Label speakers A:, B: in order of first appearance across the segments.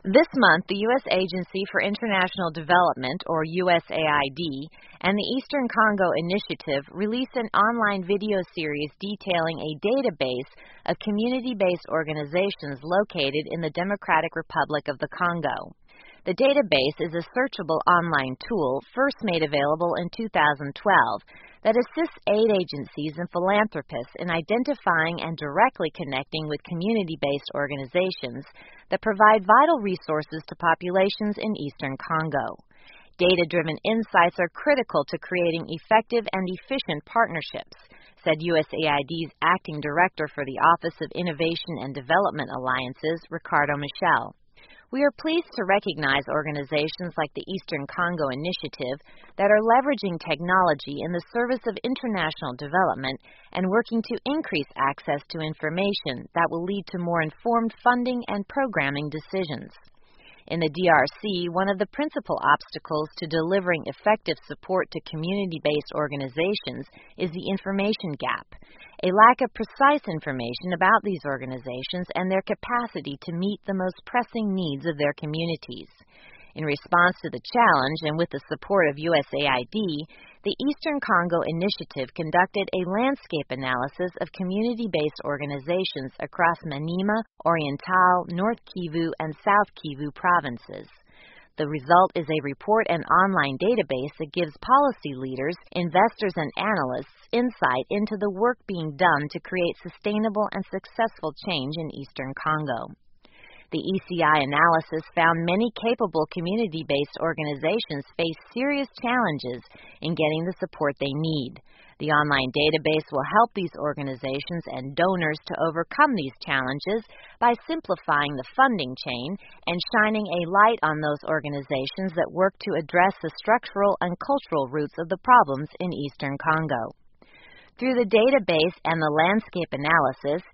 A: This month, the U.S. Agency for International Development, or USAID, and the Eastern Congo Initiative released an online video series detailing a database of community-based organizations located in the Democratic Republic of the Congo. The database is a searchable online tool first made available in 2012 that assists aid agencies and philanthropists in identifying and directly connecting with community-based organizations that provide vital resources to populations in Eastern Congo. Data-driven insights are critical to creating effective and efficient partnerships, said USAID's Acting Director for the Office of Innovation and Development Alliances, Ricardo Michel. We are pleased to recognize organizations like the Eastern Congo Initiative that are leveraging technology in the service of international development and working to increase access to information that will lead to more informed funding and programming decisions. In the DRC, one of the principal obstacles to delivering effective support to community-based organizations is the information gap, a lack of precise information about these organizations and their capacity to meet the most pressing needs of their communities. In response to the challenge and with the support of USAID, the Eastern Congo Initiative conducted a landscape analysis of community-based organizations across Maniema, Oriental, North Kivu, and South Kivu provinces. The result is a report and online database that gives policy leaders, investors, and analysts insight into the work being done to create sustainable and successful change in Eastern Congo. The ECI analysis found many capable community-based organizations face serious challenges in getting the support they need. The online database will help these organizations and donors to overcome these challenges by simplifying the funding chain and shining a light on those organizations that work to address the structural and cultural roots of the problems in Eastern Congo. Through the database and the landscape analysis,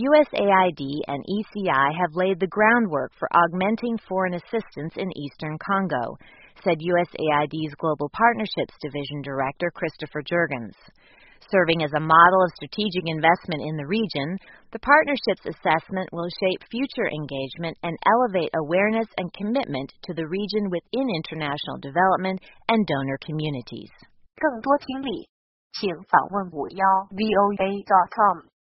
A: USAID and ECI have laid the groundwork for augmenting foreign assistance in Eastern Congo, said USAID's Global Partnerships Division Director Christopher Jurgens. Serving as a model of strategic investment in the region, the partnership's assessment will shape future engagement and elevate awareness and commitment to the region within international development and donor communities.
B: 更多听力，请访问51voa.com。